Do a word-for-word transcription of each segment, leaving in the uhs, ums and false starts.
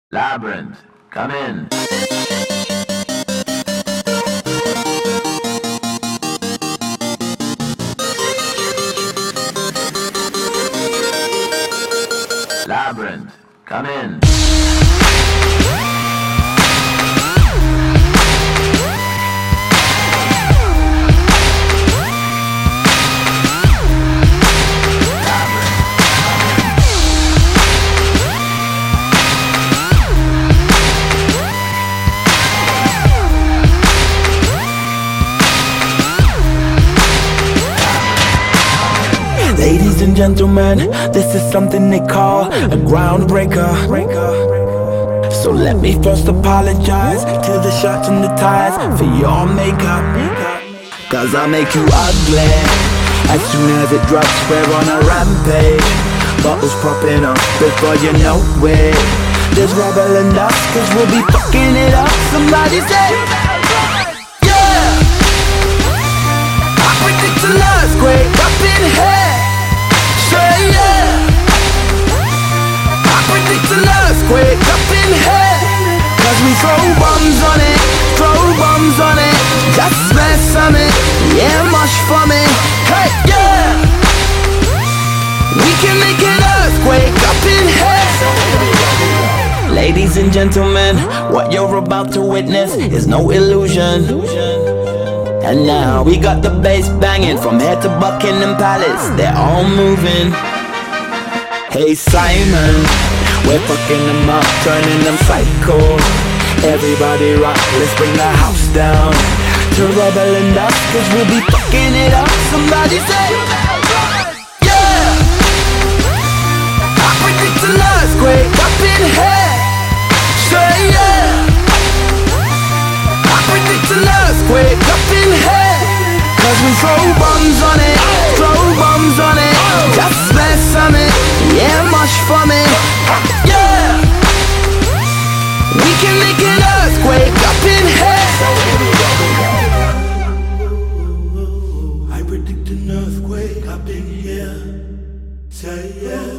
Labyrinth, come in. Labyrinth, come in. Ladies and gentlemen, this is something they call a groundbreaker. So let me first apologize to the shirts and the ties for your makeup, cause I make you ugly as soon as it drops. We're on a rampage, bottles popping up before you know it. There's rubble and dust, cause we'll be fucking it up. Somebody say, yeah! I predict an earthquake up in here. Say yeah! I predict an earthquake up in here. Cause we throw bombs on it, throw bombs on it. Just smash on it, yeah, mush for me. Hey, yeah! We can make an earthquake up in here. Ladies and gentlemen, what you're about to witness is no illusion. And now we got the bass banging from here to Buckingham Palace. They're all moving. Hey Simon, we're fucking them up, turning them psycho. Everybody rock, let's bring the house down to rubble and dust, cause we'll be fucking it up. Somebody say, yeah! I predict an earthquake up in here. Say yeah! I predict an earthquake up in here. Cause we throw bombs on it, throw bombs on it. Just smash on it, yeah, mush for me. Yeah! We can make an earthquake up in here. I predict an earthquake up in here. Say yeah.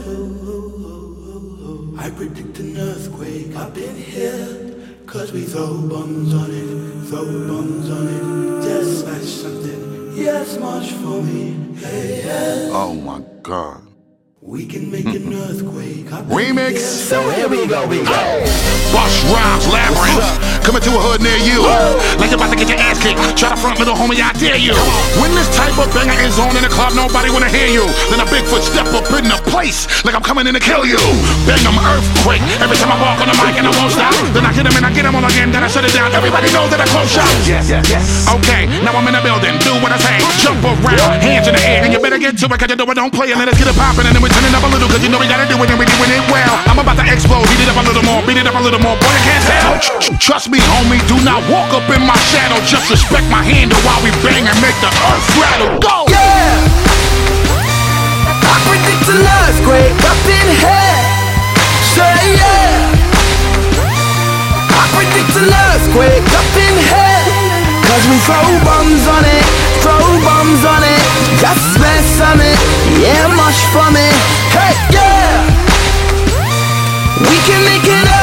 I predict an earthquake up in here. Cause we throw bombs on it, throw bombs on it. Just smash something, yes, much for me. Hey, yeah. Oh my God. We can make an earthquake up Remix. in here. So here we go, we go. Bush Rhymes, Labyrinth, coming to a hood near you. Like you're about to get your ass kicked. Try to front middle, homie, I dare you. When this type of banger is on in the club, nobody wanna hear you. Then a Bigfoot step up in the place, like I'm coming in to kill you. Bang them earthquake, every time I walk on the mic and I won't stop. Then I get them and I get them all again, then I shut it down. Everybody knows that I close shop. Yes, yes. Okay, now I'm in the building, do what I say. Jump around, hands in the air, and you better get to it, cause you know I don't play. And then let's get it poppin', and then we turn it up a little, cause you know we gotta do it, and we doing it well. I'm about to explode, heat it up a little more, beat it up a little more. Boy, you can't tell. Trust me, homie, do not walk up in my shadow. Just respect my handle while we bang and make the earth rattle. Go! Yeah! I predict an earthquake up in here. Say yeah! I predict an earthquake up in here. Cause we throw bombs on it, throw bombs on it. Just smash on it, yeah, mush for me. Hey, yeah! We can make it up.